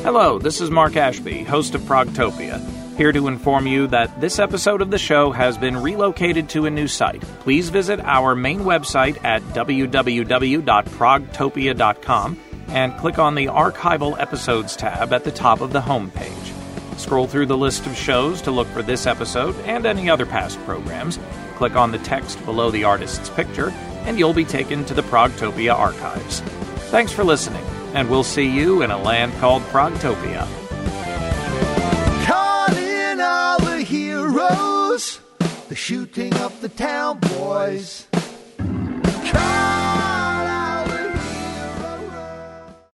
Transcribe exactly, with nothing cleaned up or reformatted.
Hello, this is Mark Ashby, host of Progtopia, here to inform you that this episode of the show has been relocated to a new site. Please visit our main website at w w w dot progtopia dot com and click on the Archival Episodes tab at the top of the homepage. Scroll through the list of shows to look for this episode and any other past programs. Click on the text below the artist's picture, and you'll be taken to the Progtopia archives. Thanks for listening, and we'll see you in a land called Progtopia. Calling all the heroes, the shooting of the town boys. Call